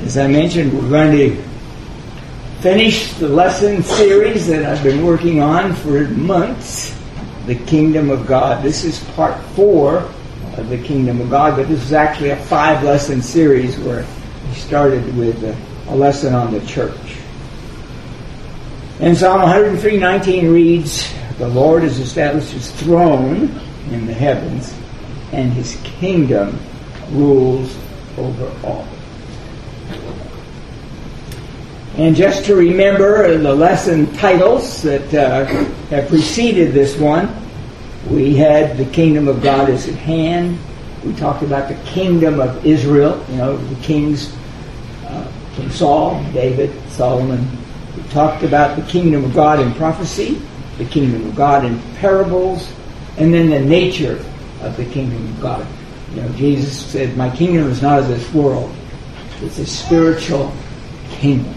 As I mentioned, we're going to finish the lesson series that I've been working on for months, the Kingdom of God. This is part 4 of the Kingdom of God, but this is actually a 5-lesson series where we started with a lesson on the church. And Psalm 103:19 reads, "The Lord has established His throne in the heavens, and His kingdom rules over all." And just to remember the lesson titles that have preceded this one, we had the kingdom of God is at hand. We talked about the kingdom of Israel, the kings, King Saul, David, Solomon. We talked about the kingdom of God in prophecy, the kingdom of God in parables, and then the nature of the kingdom of God. Jesus said, "My kingdom is not of this world. It's a spiritual kingdom."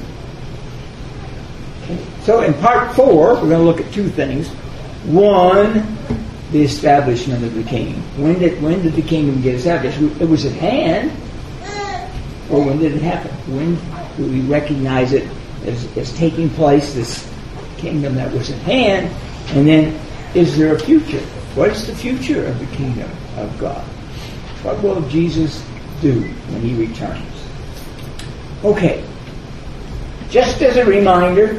So in part 4, we're going to look at 2 things. One, the establishment of the kingdom. When did the kingdom get established? It was at hand, or when did it happen? When do we recognize it as taking place, this kingdom that was at hand? And then, is there a future? What is the future of the kingdom of God? What will Jesus do when He returns? Okay. Just as a reminder,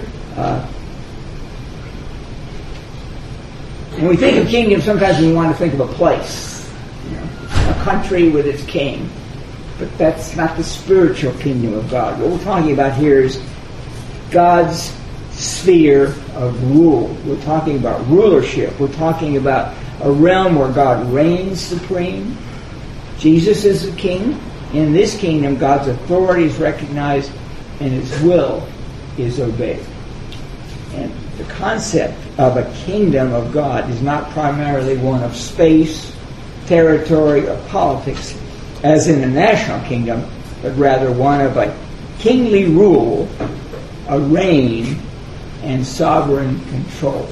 when we think of kingdom, sometimes we want to think of a place, a country with its king. But that's not the spiritual kingdom of God. What we're talking about here is God's sphere of rule. We're talking about rulership. We're talking about a realm where God reigns supreme. Jesus is the king. In this kingdom, God's authority is recognized and His will is obeyed. And the concept of a kingdom of God is not primarily one of space, territory, or politics, as in a national kingdom, but rather one of a kingly rule, a reign, and sovereign control.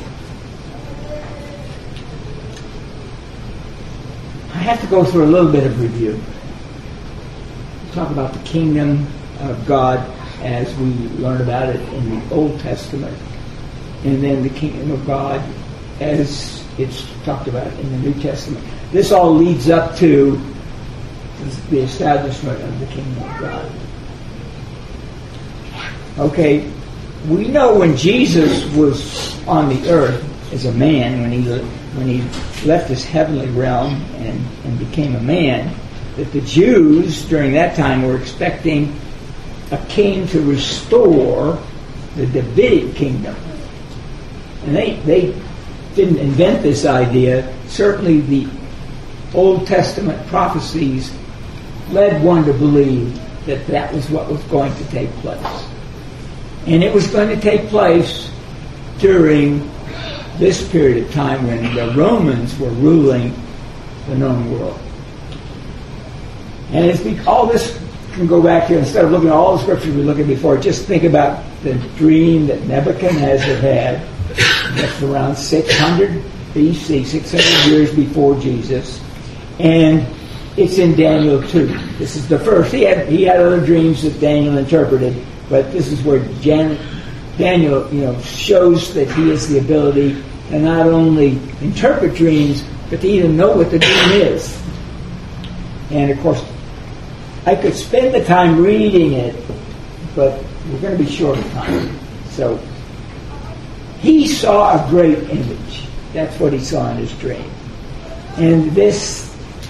I have to go through a little bit of review. Talk about the kingdom of God as we learn about it in the Old Testament, and then the kingdom of God as it's talked about in the New Testament. This all leads up to the establishment of the kingdom of God. Okay, we know when Jesus was on the earth as a man, when he left this heavenly realm and became a man, that the Jews during that time were expecting a king to restore the Davidic kingdom. And they didn't invent this idea. Certainly the Old Testament prophecies led one to believe that that was what was going to take place. And it was going to take place during this period of time when the Romans were ruling the known world. And all this can go back to, instead of looking at all the scriptures we looked at before, just think about the dream that Nebuchadnezzar had. That's around 600 BC, 600 years before Jesus. And it's in Daniel 2. This is the first. He had other dreams that Daniel interpreted, but this is where Daniel shows that he has the ability to not only interpret dreams, but to even know what the dream is. And of course, I could spend the time reading it, but we're going to be short of time. So, he saw a great image. That's what he saw in his dream. And this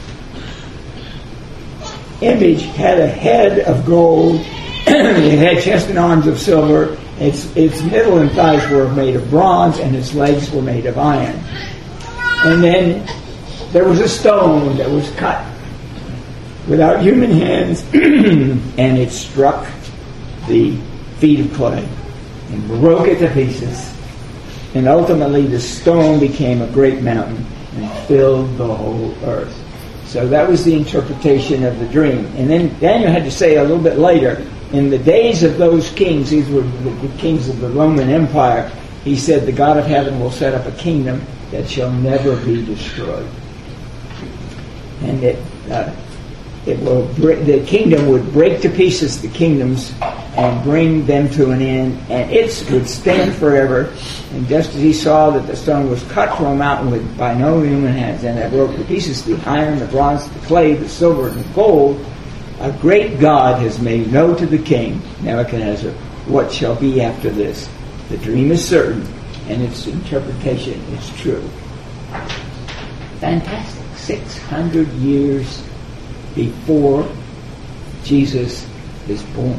image had a head of gold. It had chest and arms of silver. Its middle and thighs were made of bronze, and its legs were made of iron. And then there was a stone that was cut without human hands, and it struck the feet of clay and broke it to pieces. And ultimately the stone became a great mountain and filled the whole earth. So that was the interpretation of the dream. And then Daniel had to say a little bit later, in the days of those kings, these were the kings of the Roman Empire, he said, the God of heaven will set up a kingdom that shall never be destroyed. And the kingdom would break to pieces the kingdoms and bring them to an end, and it would stand forever. And just as he saw that the stone was cut from a mountain by no human hands, and that broke to pieces the iron, the bronze, the clay, the silver, and the gold, a great God has made known to the king, Nebuchadnezzar, what shall be after this. The dream is certain, and its interpretation is true. Fantastic. 600 years before Jesus is born.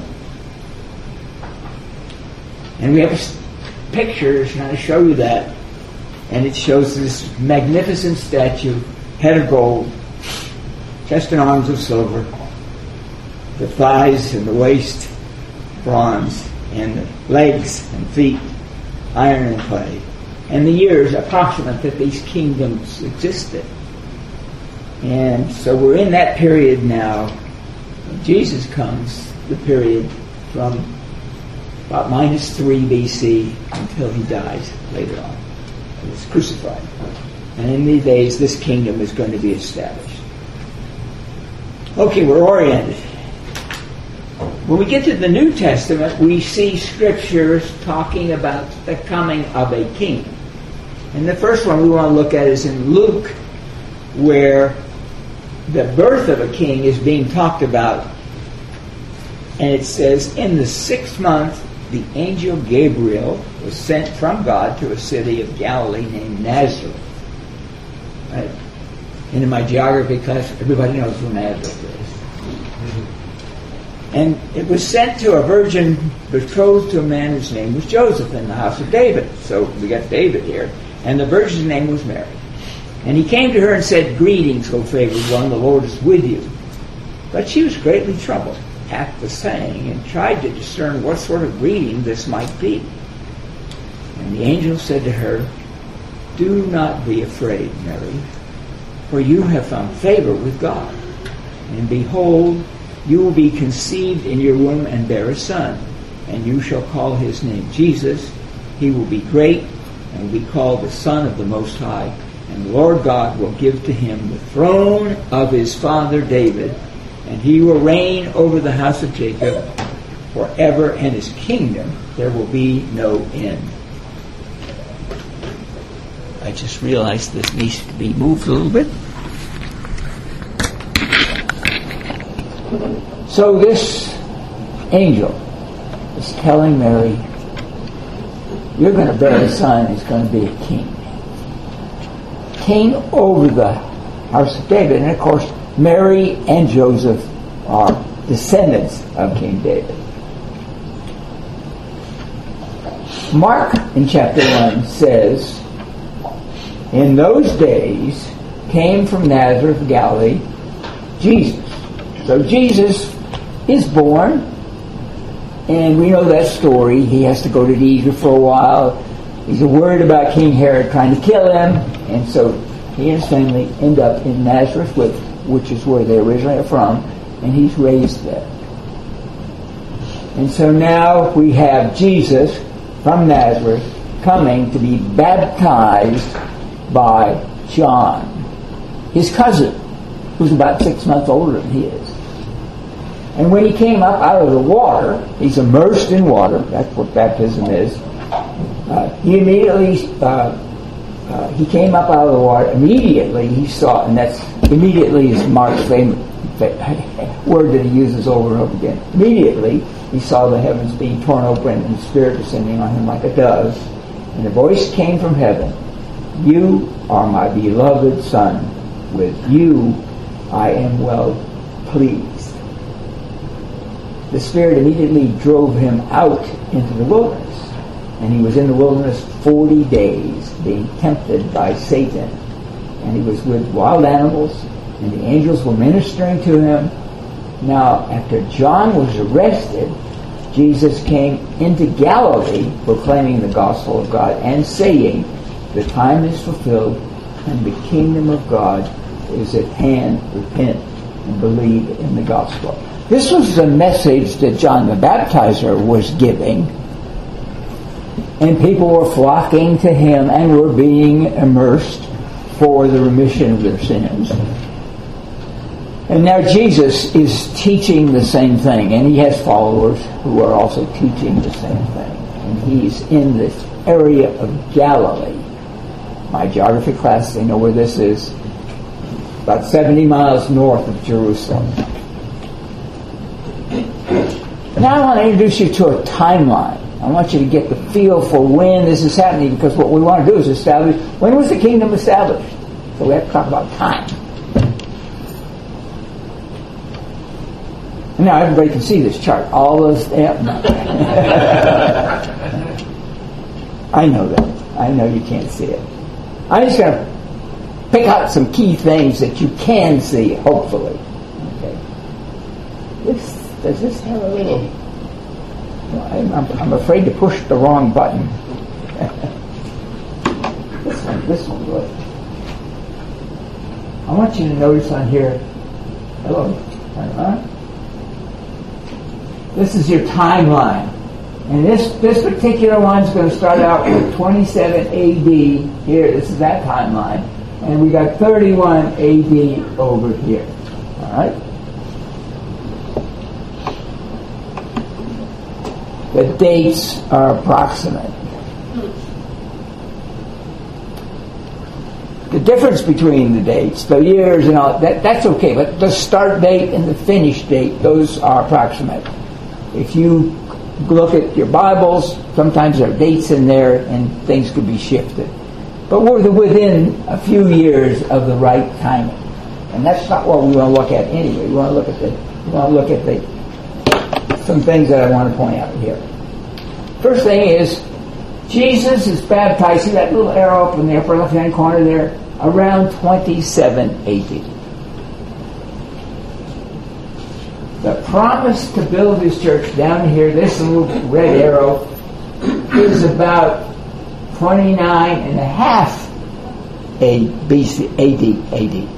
And we have pictures trying to show you that. And it shows this magnificent statue, head of gold, chest and arms of silver, the thighs and the waist, bronze, and the legs and feet, iron and clay. And the years approximate that these kingdoms existed. And so we're in that period now. When Jesus comes, the period from about -3 BC until he dies later on. He was crucified. And in these days, this kingdom is going to be established. Okay, we're oriented. When we get to the New Testament, we see scriptures talking about the coming of a king. And the first one we want to look at is in Luke, where the birth of a king is being talked about. And it says, in the 6th month, the angel Gabriel was sent from God to a city of Galilee named Nazareth. Right? And in my geography class, everybody knows who Nazareth is. And it was sent to a virgin betrothed to a man whose name was Joseph in the house of David. So we got David here. And the virgin's name was Mary. And he came to her and said, "Greetings, O favored one, the Lord is with you." But she was greatly troubled at the saying and tried to discern what sort of greeting this might be. And the angel said to her, "Do not be afraid, Mary, for you have found favor with God. And behold, you will be conceived in your womb and bear a son, and you shall call his name Jesus. He will be great and will be called the Son of the Most High. And the Lord God will give to him the throne of his father David, and he will reign over the house of Jacob forever, and his kingdom there will be no end." I just realized this needs to be moved a little bit. So this angel is telling Mary, you're going to bear a son, he's going to be a king. King over the house of David. And of course, Mary and Joseph are descendants of King David. Mark in chapter 1 says, in those days came from Nazareth of Galilee Jesus. So Jesus is born, and we know that story. He has to go to Egypt for a while. He's worried about King Herod trying to kill him, and so he and his family end up in Nazareth, which is where they originally are from, and he's raised there. And so now we have Jesus from Nazareth coming to be baptized by John, his cousin, who's about 6 months older than he is. And when he came up out of the water, he's immersed in water. That's what baptism is. He came up out of the water. Immediately he saw, and that's immediately is Mark's famous word that he uses over and over again. Immediately he saw the heavens being torn open and the Spirit descending on him like a dove. And a voice came from heaven, "You are my beloved Son. With you I am well pleased." The Spirit immediately drove him out into the wilderness. And he was in the wilderness 40 days, being tempted by Satan. And he was with wild animals, and the angels were ministering to him. Now, after John was arrested, Jesus came into Galilee, proclaiming the gospel of God, and saying, "The time is fulfilled, and the kingdom of God is at hand. Repent and believe in the gospel." This was the message that John the Baptizer was giving. And people were flocking to him and were being immersed for the remission of their sins. And now Jesus is teaching the same thing, and he has followers who are also teaching the same thing. And he's in this area of Galilee. My geography class, they know where this is. About 70 miles north of Jerusalem. Now I want to introduce you to a timeline. I want you to get the feel for when this is happening, because what we want to do is establish, when was the kingdom established? So we have to talk about time. Now everybody can see this chart. All those... Yeah, no. I know that. I know you can't see it. I'm just going to pick out some key things that you can see, hopefully. Okay. Does this have a little... I'm afraid to push the wrong button. This one would. I want you to notice on here... Hello? This is your timeline. And this particular one's going to start out with 27 A.D. here. This is that timeline. And we got 31 A.D. over here. All right? The dates are approximate. The difference between the dates, the years and all, that's okay. But the start date and the finish date, those are approximate. If you look at your Bibles, sometimes there are dates in there and things could be shifted. But we're within a few years of the right timing. And that's not what we want to look at anyway. We want to look at some things that I want to point out here. First thing is, Jesus is baptized. See that little arrow up in the upper left-hand corner there? Around 27 A.D. The promise to build his church down here, this little red arrow, is about 29 and a half A.D.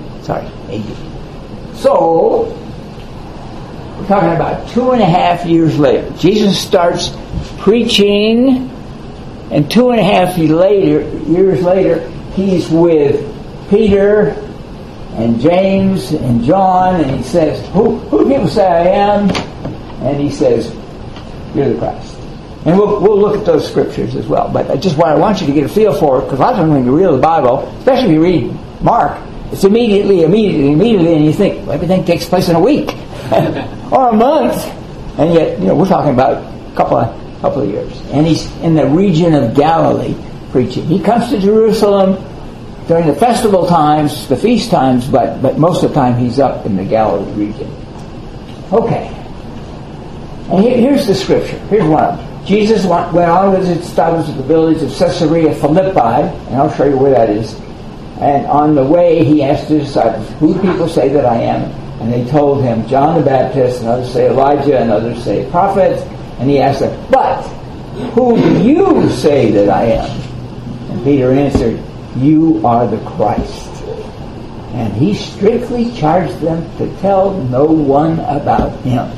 So, we're talking about 2.5 years later. Jesus starts preaching, and 2.5 years later, he's with Peter and James and John, and he says, who do people say I am? And he says, you're the Christ. And we'll look at those scriptures as well. But I want you to get a feel for it, because a lot of times when you read the Bible, especially if you read Mark, it's immediately, and you think, well, everything takes place in a week or a month. And yet, we're talking about a couple of years. And he's in the region of Galilee preaching. He comes to Jerusalem during the festival times, the feast times, but most of the time he's up in the Galilee region. Okay. And here's the scripture. Here's one of them. Jesus went on with his studies at the village of Caesarea Philippi, and I'll show you where that is. And on the way, he asked his disciples, who do people say that I am? And they told him, John the Baptist, and others say Elijah, and others say prophet. And he asked them, but who do you say that I am? And Peter answered, you are the Christ. And he strictly charged them to tell no one about him.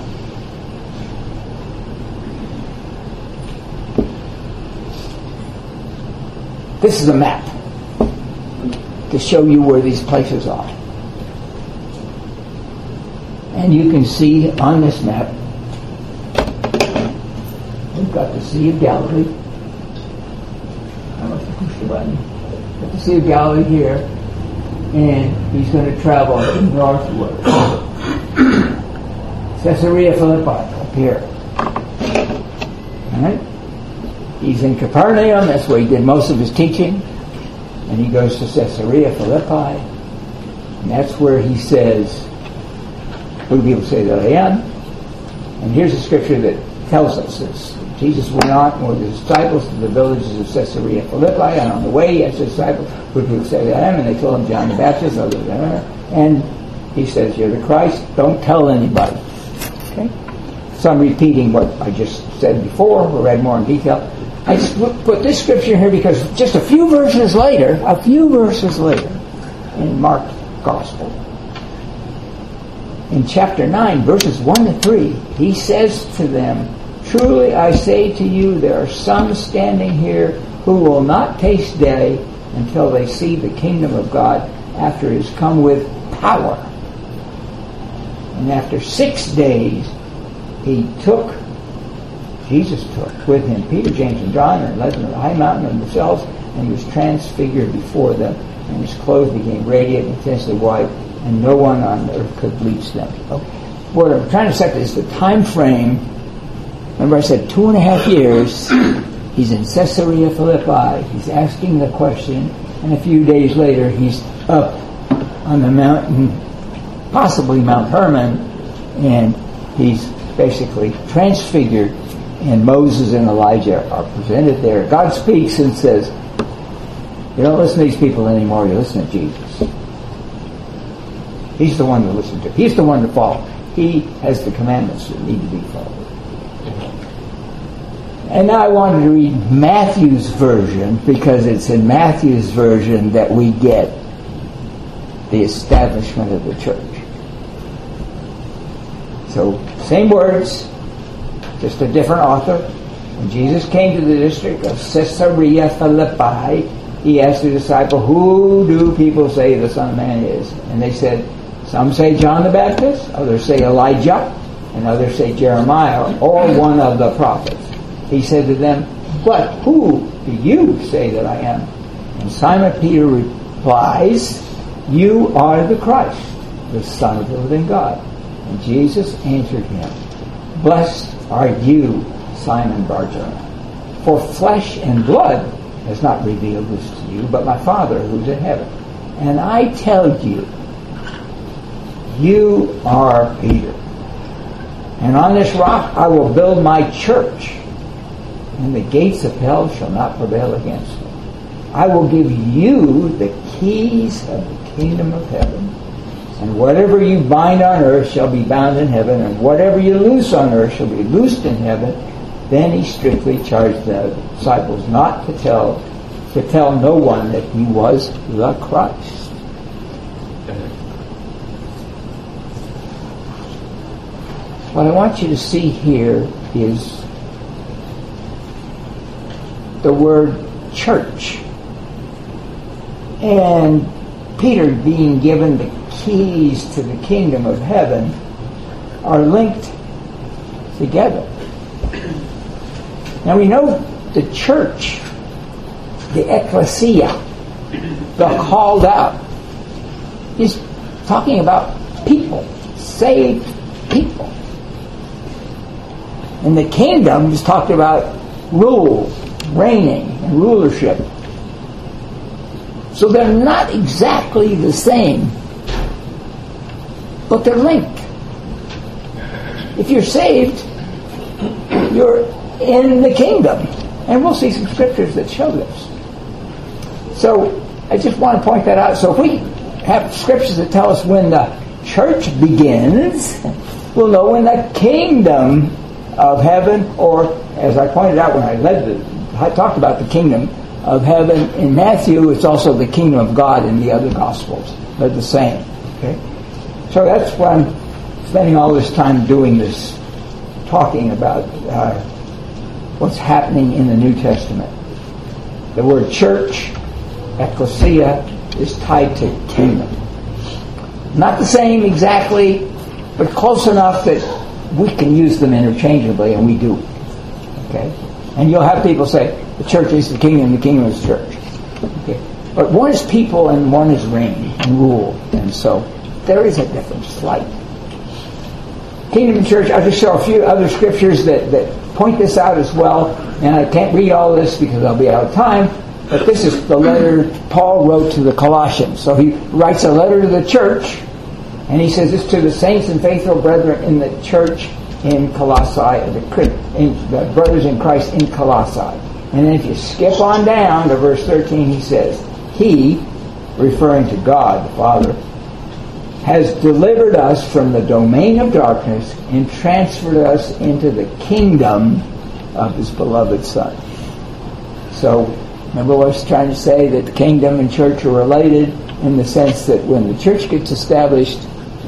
This is a map to show you where these places are. And you can see on this map, we've got the Sea of Galilee. I don't know if you push the button. Got the Sea of Galilee here. And he's going to travel northward. Caesarea Philippi, up here. Alright? He's in Capernaum, that's where he did most of his teaching. And he goes to Caesarea Philippi. And that's where he says, who do people say that I am? And here's a scripture that tells us this. Jesus went on with his disciples to the villages of Caesarea Philippi, and on the way he asked his disciples, who do people say that I am? And they told him, John the Baptist, and he says, you're the Christ, don't tell anybody. Okay? So I'm repeating what I just said before, or read more in detail. I just put this scripture here because just a few verses later, in Mark's Gospel, in chapter 9, verses 1 to 3, he says to them, truly I say to you, there are some standing here who will not taste death until they see the kingdom of God after it has come with power. And after 6 days, Jesus took with him Peter, James, and John, and led them to the high mountain of themselves, and he was transfigured before them, and his clothes became radiant and intensely white, and no one on earth could bleach them. So, what I'm trying to say is the time frame. Remember I said 2.5 years. He's in Caesarea Philippi. He's asking the question, and a few days later he's up on the mountain, possibly Mount Hermon, and he's basically transfigured, and Moses and Elijah are presented there. God speaks and says, you don't listen to these people anymore, you listen to Jesus. He's the one to listen to. He's the one to follow. He has the commandments that need to be followed. And now I wanted to read Matthew's version, because it's in Matthew's version that we get the establishment of the church. So, same words, just a different author. When Jesus came to the district of Caesarea Philippi, he asked the disciple, who do people say the Son of Man is? And they said, some say John the Baptist, others say Elijah, and others say Jeremiah, or one of the prophets. He said to them, but who do you say that I am? And Simon Peter replies, you are the Christ, the Son of the living God. And Jesus answered him, blessed are you, Simon Bar-Jonah, for flesh and blood has not revealed this to you, but my Father who's in heaven. And I tell you, you are Peter. And on this rock I will build my church, and the gates of hell shall not prevail against it. I will give you the keys of the kingdom of heaven, and whatever you bind on earth shall be bound in heaven, and whatever you loose on earth shall be loosed in heaven. Then he strictly charged the disciples not to tell no one that he was the Christ. What I want you to see here is the word church. And Peter being given the keys to the kingdom of heaven are linked together. Now we know the church, the ecclesia, the called out, is talking about people, saved people. And the kingdom is talking about rule, reigning, and rulership. So they're not exactly the same, but they're linked. If you're saved, you're in the kingdom. And we'll see some scriptures that show this. So I just want to point that out. So if we have scriptures that tell us when the church begins, we'll know when the kingdom of heaven, or as I pointed out when I talked about the kingdom of heaven in Matthew, it's also the kingdom of God in the other Gospels. They're the same. Okay? So that's why I'm spending all this time doing this, talking about what's happening in the New Testament. The word church, ecclesia, is tied to kingdom. Not the same exactly, but close enough that we can use them interchangeably, and we do. Okay? And you'll have people say, the church is the kingdom is the church. Okay? But one is people and one is reign and rule. And so there is a difference, slight. Kingdom and church, I'll just show a few other scriptures that point this out as well. And I can't read all this because I'll be out of time. But this is the letter Paul wrote to the Colossians. So he writes a letter to the church, and he says this to the saints and faithful brethren in the church in Colossae, the brothers in Christ in Colossae. And then if you skip on down to verse 13, he says, he, referring to God the Father, has delivered us from the domain of darkness and transferred us into the kingdom of his beloved Son. So, remember what I was trying to say, that the kingdom and church are related in the sense that when the church gets established,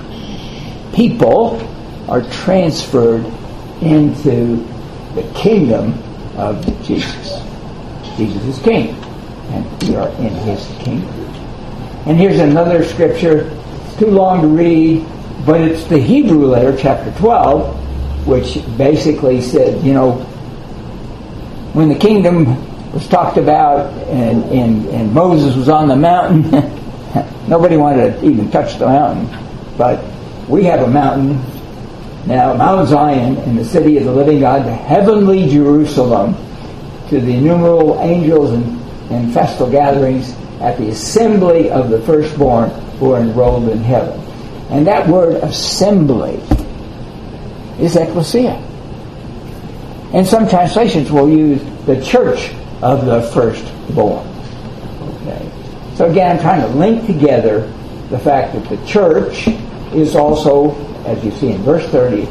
people are transferred into the kingdom of Jesus. Jesus is king, and we are in his kingdom. And here's another scripture. It's too long to read, But it's the Hebrew letter, chapter 12, which basically said, when the kingdom was talked about and Moses was on the mountain, nobody wanted to even touch the mountain. But we have a mountain now, Mount Zion, in the city of the living God, the heavenly Jerusalem, to the innumerable angels and festal gatherings at the assembly of the firstborn who are enrolled in heaven. And that word assembly is ecclesia. And some translations will use the church of the firstborn. Okay. So again, I'm trying to link together the fact that the church is also, as you see in verse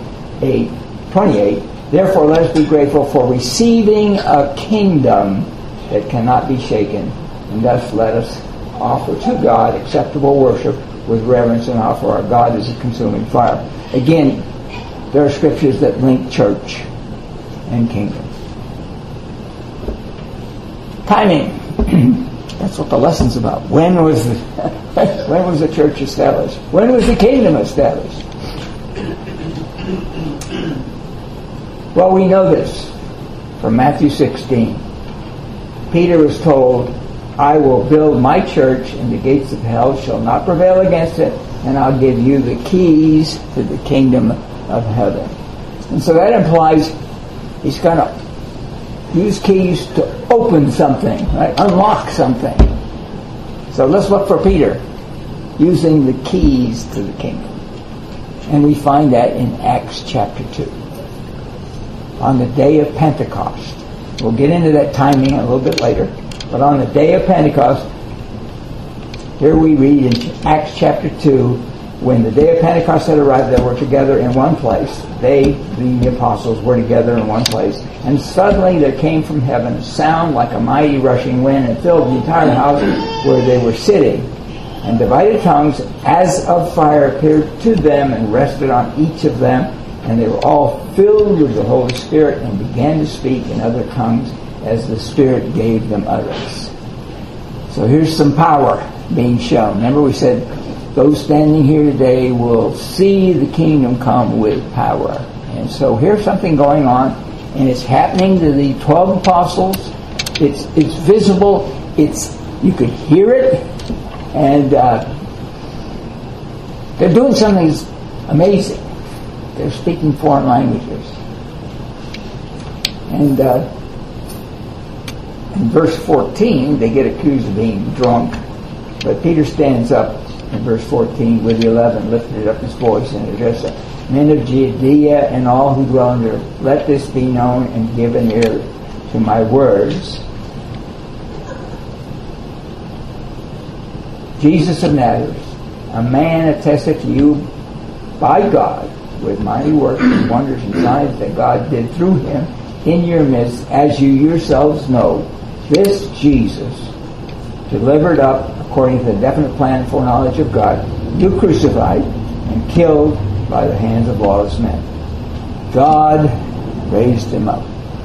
28, therefore let us be grateful for receiving a kingdom that cannot be shaken, and thus let us offer to God acceptable worship with reverence and offer our God as a consuming fire. Again, there are scriptures that link church and kingdom. Timing. That's what the lesson's about. When was the church established? When was the kingdom established? Well, we know this from Matthew 16. Peter was told, I will build my church, and the gates of hell shall not prevail against it, and I'll give you the keys to the kingdom of heaven. And so that implies he's going to use keys to open something, right? Unlock something. So let's look for Peter using the keys to the kingdom. And we find that in Acts chapter 2. On the day of Pentecost. We'll get into that timing a little bit later. But on the day of Pentecost, here we read in Acts chapter 2, when the day of Pentecost had arrived, they were together in one place. They, the apostles, were together in one place. And suddenly there came from heaven a sound like a mighty rushing wind and filled the entire house where they were sitting. And divided tongues as of fire appeared to them and rested on each of them. And they were all filled with the Holy Spirit and began to speak in other tongues as the Spirit gave them utterance. So here's some power being shown. Remember we said those standing here today will see the kingdom come with power. And so here's something going on, and it's happening to the 12 apostles. It's visible. You could hear it, and they're doing something that's amazing. They're speaking foreign languages. And in verse 14, they get accused of being drunk. But Peter stands up in verse 14 with the 11, lifted up his voice and addressed them. Men of Judea and all who dwell in Europe, let this be known and give an ear to my words. Jesus of Nazareth, a man attested to you by God with mighty works and wonders and signs that God did through him in your midst, as you yourselves know. This Jesus, delivered up according to the definite plan and foreknowledge of God, you crucified and killed by the hands of lawless men. God raised him up,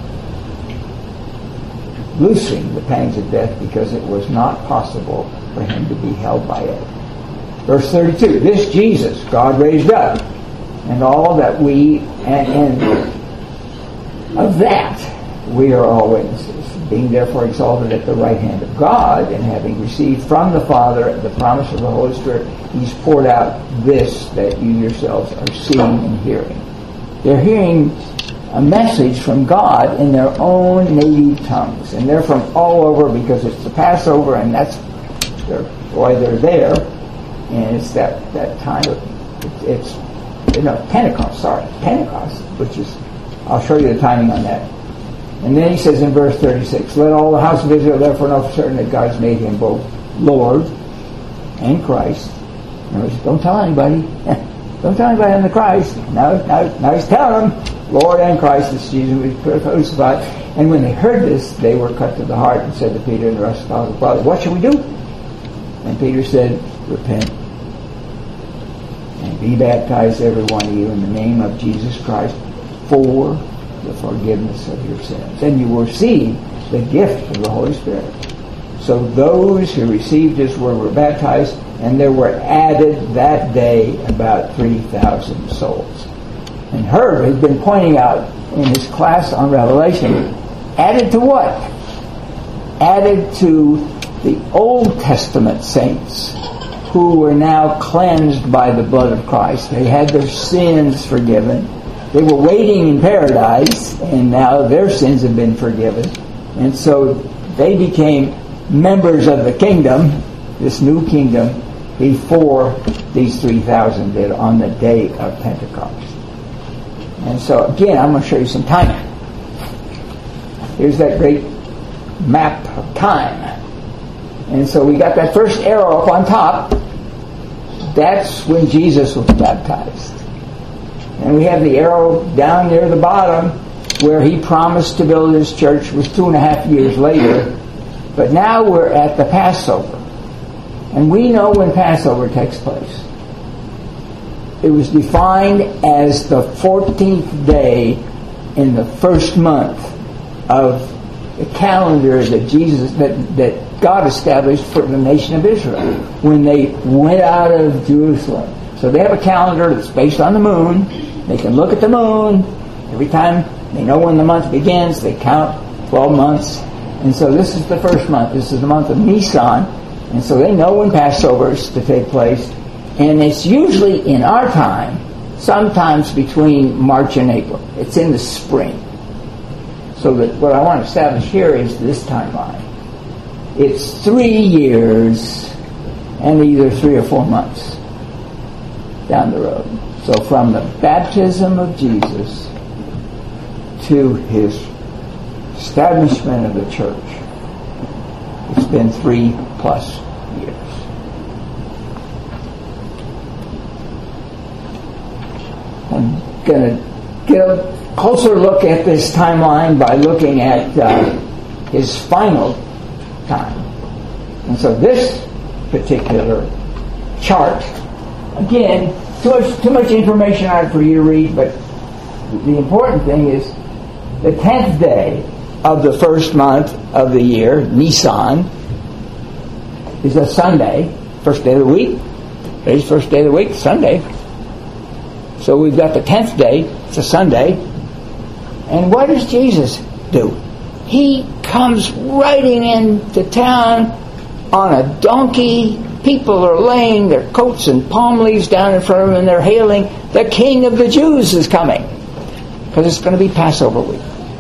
loosing the pangs of death, because it was not possible for him to be held by it. Verse 32, this Jesus God raised up, and all that we, and of that we are all witnesses. Being therefore exalted at the right hand of God, and having received from the Father the promise of the Holy Spirit, he's poured out this that you yourselves are seeing and hearing. They're hearing a message from God in their own native tongues. And they're from all over, because it's the Passover, and that's why they're there. And it's that time of, Pentecost, which is, I'll show you the timing on that. And then he says in verse 36, let all the house of Israel therefore know for certain that God's made him both Lord and Christ. And don't tell anybody. Don't tell anybody I'm the Christ. Now he's telling them, Lord and Christ, this Jesus was crucified. And when they heard this, they were cut to the heart and said to Peter and the rest of the Father, what shall we do? And Peter said, repent and be baptized, every one of you, in the name of Jesus Christ for the forgiveness of your sins. And you will receive the gift of the Holy Spirit. So those who received his word were baptized, And there were added that day about 3,000 souls. And Herb has been pointing out in his class on Revelation, added to what? Added to the Old Testament saints who were now cleansed by the blood of Christ. They had their sins forgiven. They were waiting in paradise, and now their sins have been forgiven. And so they became members of the kingdom, this new kingdom, before these 3,000 did on the day of Pentecost. And so again, I'm going to show you some timing. Here's that great map of time. And so we got that first arrow up on top. That's when Jesus was baptized. And we have the arrow down near the bottom where he promised to build his church, was 2.5 years later. But now we're at the Passover. And we know when Passover takes place. It was defined as the 14th day in the first month of the calendar that God established for the nation of Israel when they went out of Jerusalem. So they have a calendar that's based on the moon. They can look at the moon. Every time they know when the month begins, they count 12 months. And so this is the first month. This is the month of Nisan. And so they know when Passover is to take place. And it's usually in our time, sometimes between March and April. It's in the spring. So that what I want to establish here is this timeline. It's 3 years and either 3 or 4 months down the road. So from the baptism of Jesus to his establishment of the church, it's been 3+ years. I'm going to get a closer look at this timeline by looking at his final time. And so this particular chart, again, too much information on it for you to read, but the important thing is the 10th day of the first month of the year, Nisan, is a Sunday, first day of the week. Today's first day of the week, Sunday. So we've got the 10th day, it's a Sunday. And what does Jesus do? He comes riding into town on a donkey. People are laying their coats and palm leaves down in front of him, and they're hailing, the King of the Jews is coming. Because it's going to be Passover week.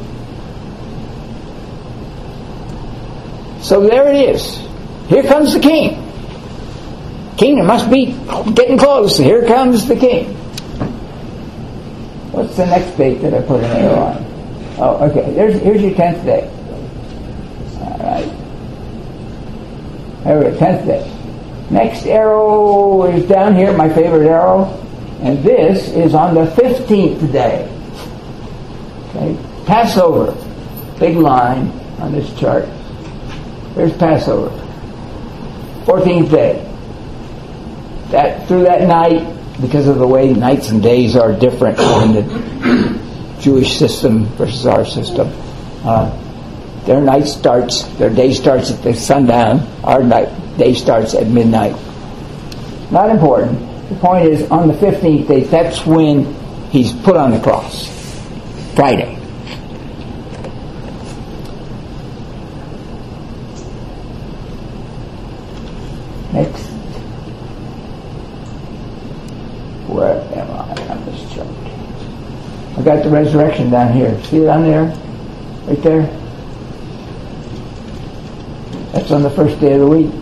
So there it is. Here comes the King. Kingdom must be getting close. Here comes the King. What's the next date that I put an arrow on? Oh, okay. Here's your 10th day. All right. There we go, 10th day. Next arrow is down here, my favorite arrow. And this is on the 15th day. Okay. Passover. Big line on this chart. There's Passover. 14th day. Through that night, because of the way nights and days are different in the Jewish system versus our system, their day starts at the sundown. Our day starts at midnight. Not important. The point is, on the 15th day, that's when he's put on the cross. Friday. Next. Where am I on this chart? I got the resurrection down here. See it down there? Right there? That's on the first day of the week.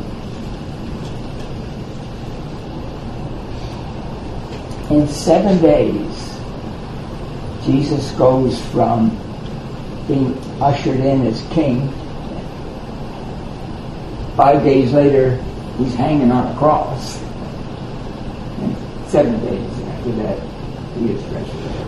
In 7 days, Jesus goes from being ushered in as king. 5 days later, he's hanging on a cross. And 7 days after that, he is resurrected.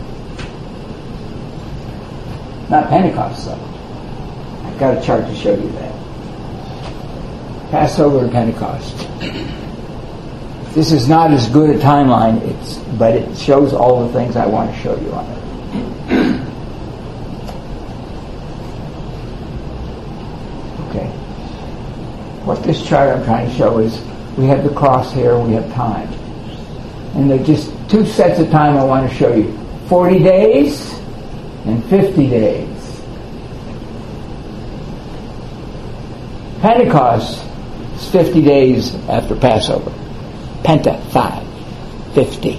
Not Pentecost, though. I've got a chart to show you that. Passover and Pentecost. This is not as good a timeline, but it shows all the things I want to show you on it. Okay. What this chart I'm trying to show is We have the cross here, we have time. And they're just two sets of time I want to show you. 40 days and 50 days. Pentecost is 50 days after Passover. Penta, 5. 50.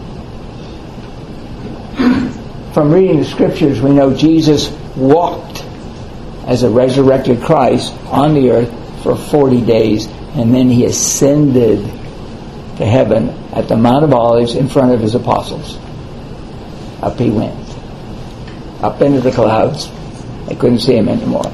From reading the scriptures, we know Jesus walked as a resurrected Christ on the earth for 40 days, and then he ascended to heaven at the Mount of Olives in front of his apostles. Up he went. Up into the clouds. They couldn't see him anymore.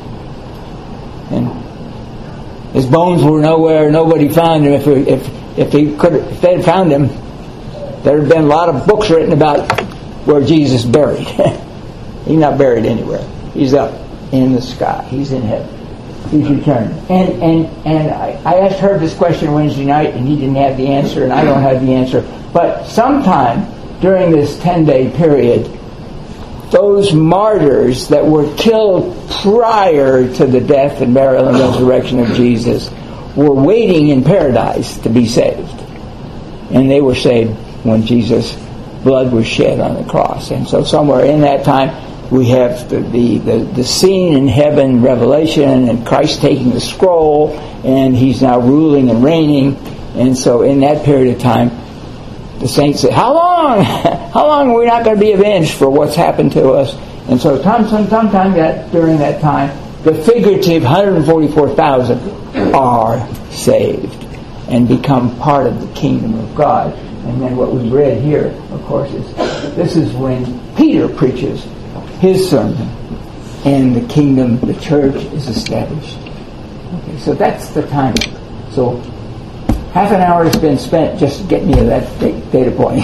And his bones were nowhere. Nobody found him. If they had found him, there had been a lot of books written about where Jesus is buried. He's not buried anywhere. He's up in the sky. He's in heaven. He's returned. And I asked Herb this question Wednesday night, and he didn't have the answer, and I don't have the answer. But sometime during this 10-day period, those martyrs that were killed prior to the death and burial and resurrection of Jesus were waiting in paradise to be saved. And they were saved when Jesus' blood was shed on the cross. And so somewhere in that time, we have the scene in heaven, Revelation, and Christ taking the scroll, and he's now ruling and reigning. And so in that period of time, the saints say, how long? How long are we not going to be avenged for what's happened to us? And so sometime during that time, the figurative 144,000 are saved and become part of the kingdom of God. And then what we read here, of course, is this is when Peter preaches his sermon, and the kingdom, the church is established. Okay, so that's the time. So half an hour has been spent just getting you that data point.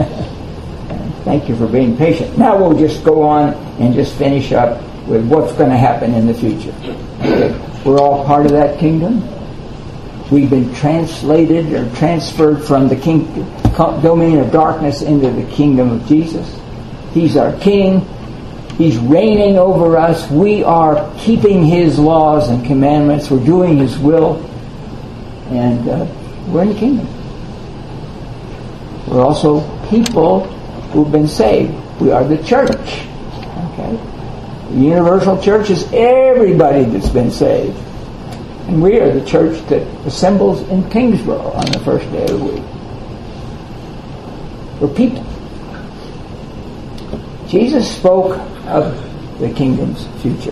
Thank you for being patient. Now we'll just go on and just finish up with what's going to happen in the future. Okay. We're all part of that kingdom. We've been translated or transferred from the domain of darkness into the kingdom of Jesus. He's our king. He's reigning over us. We are keeping his laws and commandments. We're doing his will. And we're in the kingdom. We're also people who've been saved. We are the church. Okay? The universal church is everybody that's been saved. And we are the church that assembles in Kingsborough on the first day of the week. We're people. Jesus spoke of the kingdom's future.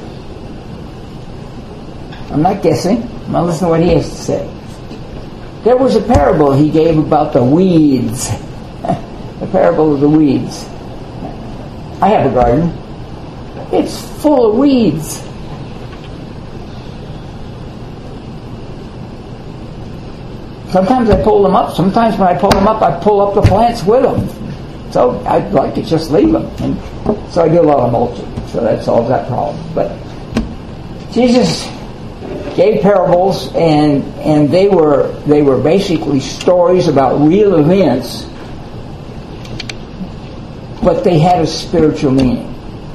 I'm not guessing. I'm going to listen to what he has to say. There was a parable he gave about the weeds. The parable of the weeds. I have a garden. It's full of weeds. Sometimes I pull them up. Sometimes when I pull them up, I pull up the plants with them. So I'd like to just leave them. And so I do a lot of mulching. So that solves that problem. But Jesus gave parables, and they were basically stories about real events, but they had a spiritual meaning.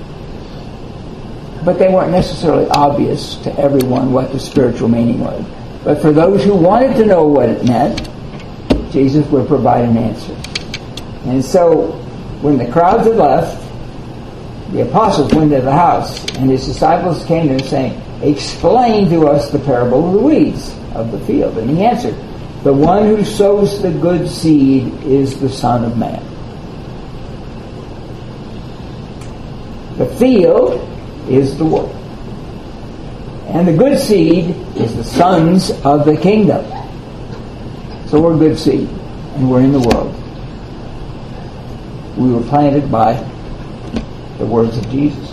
But they weren't necessarily obvious to everyone what the spiritual meaning was. But for those who wanted to know what it meant, Jesus would provide an answer. And so, when the crowds had left, the apostles went into the house, and his disciples came to him saying, explain to us the parable of the weeds of the field. And he answered, the one who sows the good seed is the Son of Man. The field is the world. And the good seed is the sons of the kingdom. So we're good seed, and we're in the world. We were planted by the words of Jesus.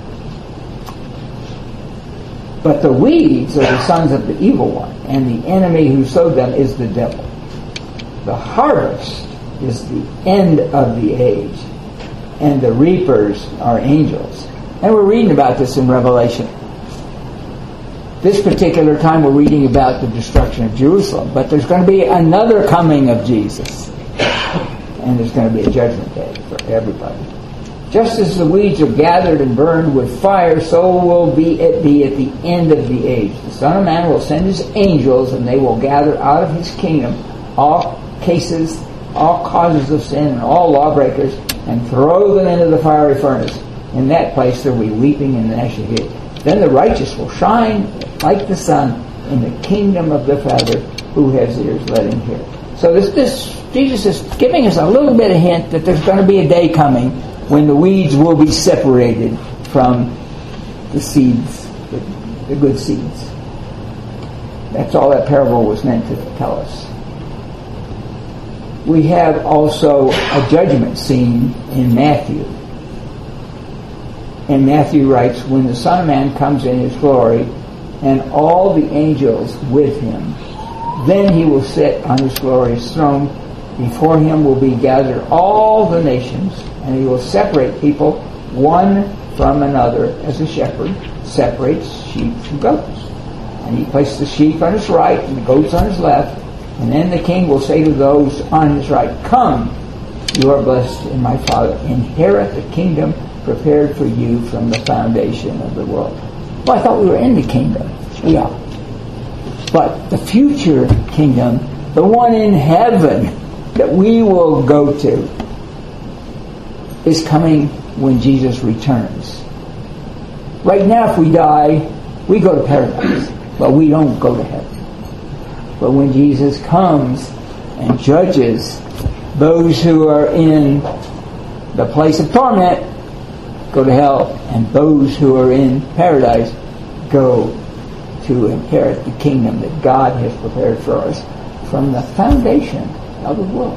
But the weeds are the sons of the evil one, and the enemy who sowed them is the devil. The harvest is the end of the age, and the reapers are angels. And we're reading about this in Revelation. This particular time we're reading about the destruction of Jerusalem, but there's going to be another coming of Jesus. And there's going to be a judgment day for everybody. Just as the weeds are gathered and burned with fire, so will it be at the end of the age. The Son of Man will send his angels, and they will gather out of his kingdom all cases, all causes of sin, and all lawbreakers, and throw them into the fiery furnace. In that place there will be weeping and gnashing of teeth. Then the righteous will shine like the sun in the kingdom of the Father. Who has ears, let him hear. So this Jesus is giving us a little bit of hint that there's going to be a day coming when the weeds will be separated from the seeds, the good seeds. That's all that parable was meant to tell us. We have also a judgment scene in Matthew. And Matthew writes, when the Son of Man comes in his glory, and all the angels with him, then he will sit on his glorious throne. Before him will be gathered all the nations, and he will separate people one from another, as a shepherd separates sheep from goats. And he places the sheep on his right and the goats on his left. And then the king will say to those on his right, come, you are blessed in my Father. Inherit the kingdom prepared for you from the foundation of the world. Well, I thought we were in the kingdom. We are. But the future kingdom, the one in heaven that we will go to, is coming when Jesus returns. Right now, if we die, we go to paradise, but we don't go to heaven. But when Jesus comes and judges those who are in the place of torment, go to hell, and those who are in paradise go to inherit the kingdom that God has prepared for us from the foundation of the world.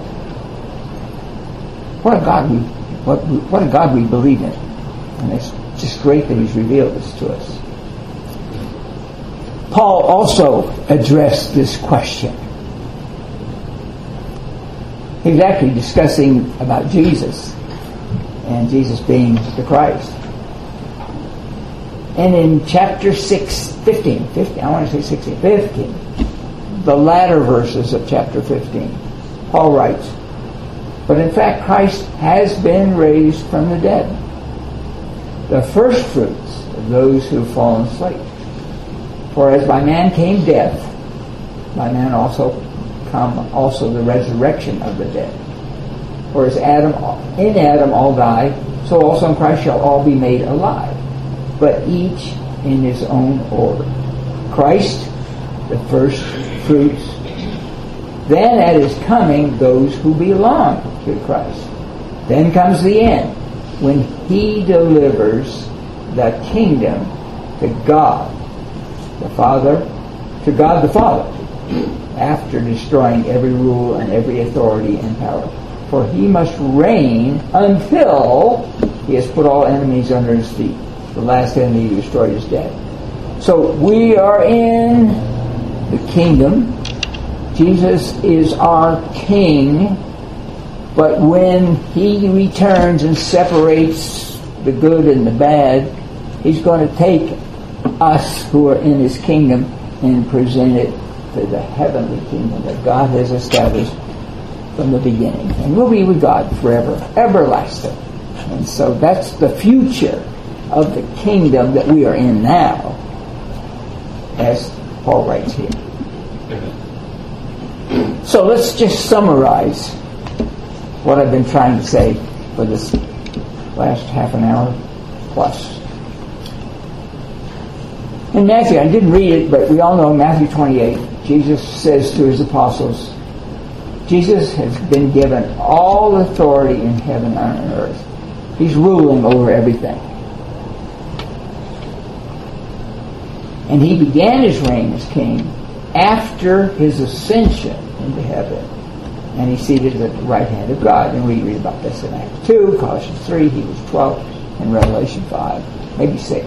What a God we believe in. And it's just great that he's revealed this to us. Paul also addressed this question. He's actually discussing about Jesus and Jesus being the Christ. And in chapter 15, the latter verses of chapter 15, Paul writes, but in fact Christ has been raised from the dead, the first fruits of those who have fallen asleep. For as by man came death, by man also come also the resurrection of the dead. For as in Adam all die, so also in Christ shall all be made alive, but each in his own order. Christ, the first fruits, then at his coming those who belong to Christ. Then comes the end, when he delivers the kingdom to God the Father, after destroying every rule and every authority and power. For he must reign until he has put all enemies under his feet. The last enemy he destroyed is death. So we are in the kingdom. Jesus is our king. But when he returns and separates the good and the bad, he's going to take us who are in his kingdom and present it to the heavenly kingdom that God has established from the beginning. And we'll be with God forever, everlasting. And so that's the future of the kingdom that we are in now, as Paul writes here. So let's just summarize what I've been trying to say for this last half an hour plus. In Matthew, I didn't read it, but we all know Matthew 28, Jesus says to his apostles, Jesus has been given all authority in heaven and on earth. He's ruling over everything. And he began his reign as king after his ascension into heaven. And he's seated at the right hand of God. And we read about this in Acts 2, Colossians 3, Hebrews 12, and Revelation 5, maybe 6.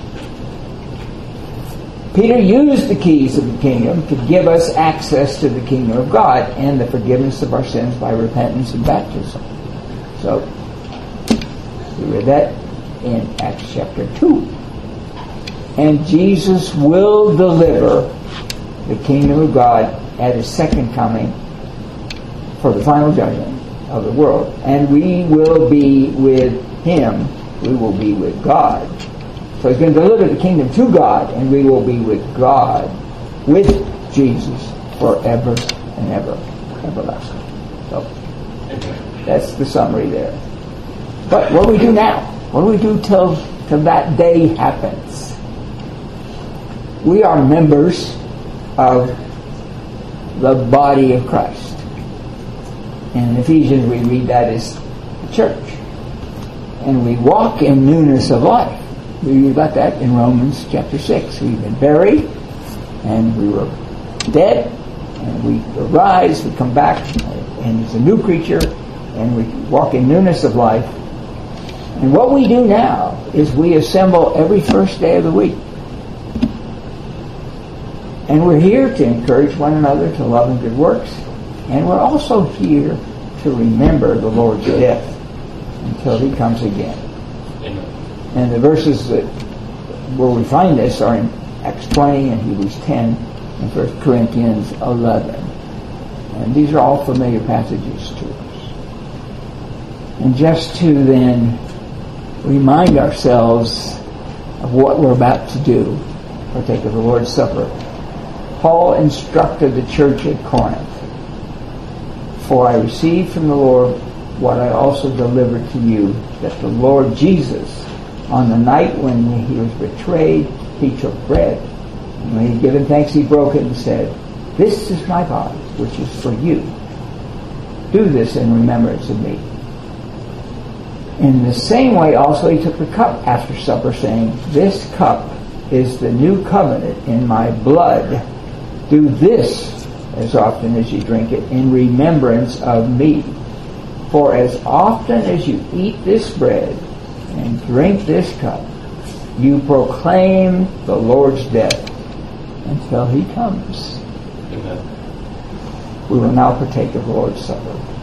Peter used the keys of the kingdom to give us access to the kingdom of God and the forgiveness of our sins by repentance and baptism. So, we read that in Acts chapter 2. And Jesus will deliver the kingdom of God at his second coming for the final judgment of the world. And we will be with Him. We will be with God. So He's going to deliver the kingdom to God, and we will be with God, with Jesus, forever and ever, everlasting. So that's the summary there. But what do we do now? What do we do till that day happens? We are members of the body of Christ. And in Ephesians we read that as the church. And we walk in newness of life. We read about that in Romans chapter 6. We've been buried, and we were dead, and we arise, we come back, and it's a new creature, and we walk in newness of life. And what we do now is we assemble every first day of the week. And we're here to encourage one another to love and good works. And we're also here to remember the Lord's death until He comes again. Amen. And the verses where we find this are in Acts 20 and Hebrews 10 and 1 Corinthians 11. And these are all familiar passages to us. And just to then remind ourselves of what we're about to do, partake of the Lord's Supper. Paul instructed the church at Corinth, "For I received from the Lord what I also delivered to you, that the Lord Jesus, on the night when He was betrayed, He took bread. And when He had given thanks, He broke it and said, 'This is my body, which is for you. Do this in remembrance of me.' In the same way also He took the cup after supper, saying, 'This cup is the new covenant in my blood. Do this as often as you drink it in remembrance of me. For as often as you eat this bread and drink this cup, you proclaim the Lord's death until He comes.'" Amen. We will now partake of the Lord's Supper.